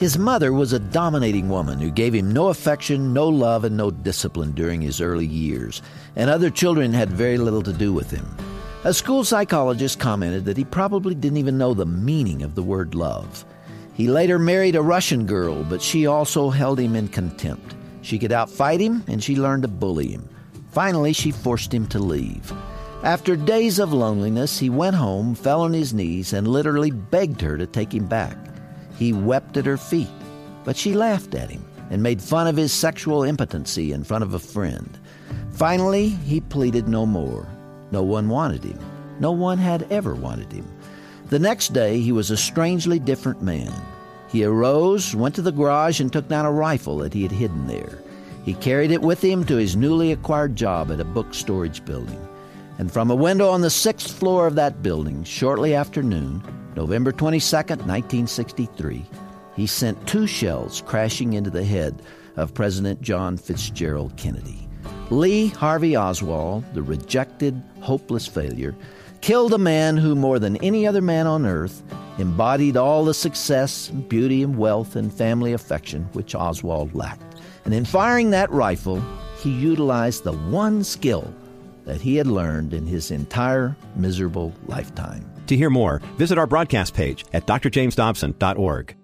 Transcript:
His mother was a dominating woman who gave him no affection, no love, and no discipline during his early years, and other children had very little to do with him. A school psychologist commented that he probably didn't even know the meaning of the word love. He later married a Russian girl, but she also held him in contempt. She could outfight him, and she learned to bully him. Finally, she forced him to leave. After days of loneliness, he went home, fell on his knees, and literally begged her to take him back. He wept at her feet, but she laughed at him and made fun of his sexual impotency in front of a friend. Finally, he pleaded no more. No one wanted him. No one had ever wanted him. The next day, he was a strangely different man. He arose, went to the garage, and took down a rifle that he had hidden there. He carried it with him to his newly acquired job at a book storage building. And from a window on the 6th floor of that building, shortly after noon, November 22nd, 1963, he sent 2 shells crashing into the head of President John Fitzgerald Kennedy. Lee Harvey Oswald, the rejected, hopeless failure, killed a man who, more than any other man on earth, embodied all the success, beauty, and wealth and family affection which Oswald lacked. And in firing that rifle, he utilized the one skill that he had learned in his entire miserable lifetime. To hear more, visit our broadcast page at drjamesdobson.org.